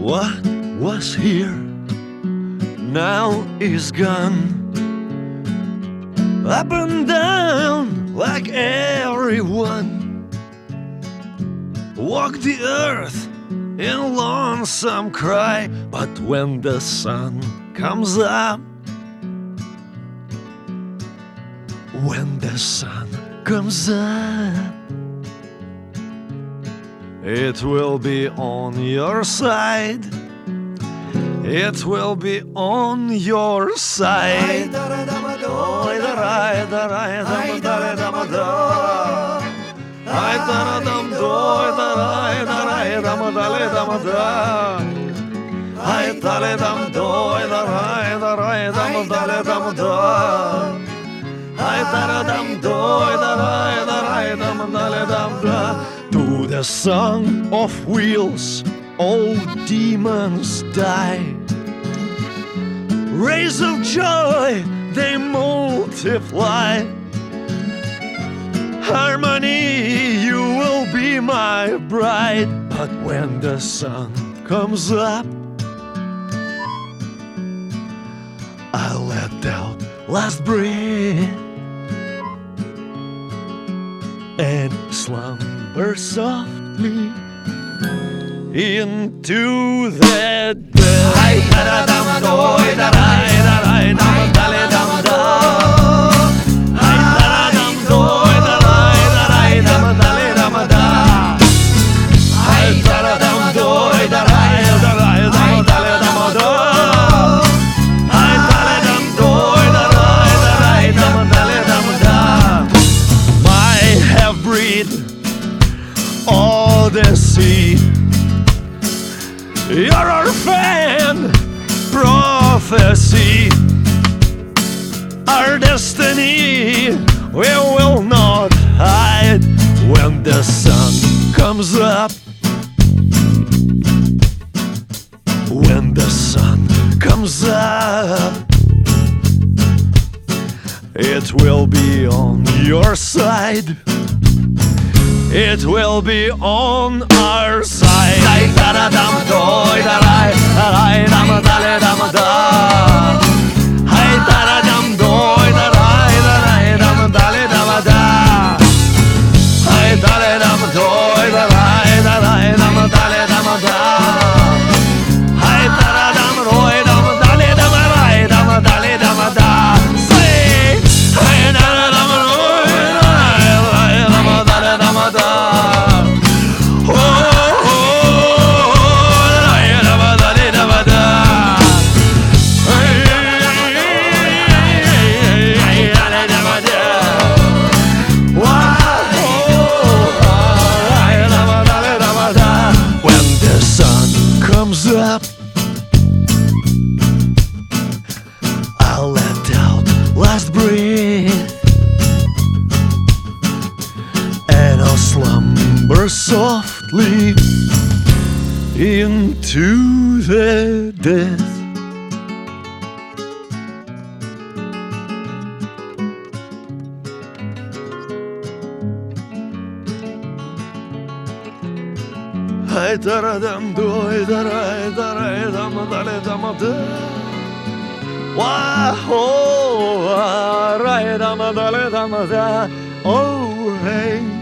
What was here now is gone. Up and down like everyone. Walk the earth in lonesome cry. But when the sun comes up, when the sun comes up, it will be on your side. It will be on your side. To the song of wheels, all demons die. Rays of joy, they multiply. Harmony, you will be my bride. But when the sun comes up, I'll let out last breath and slumber softly into the dead. Odyssey, your orphan prophecy, our destiny we will not hide. When the sun comes up, when the sun comes up, it will be on your side. It will be on our side. Up, I'll let out last breath and I'll slumber softly into the death. Ay taradam doy daray daray dam dale dam da. Wa ho ray dam dale dam da. Oh hey.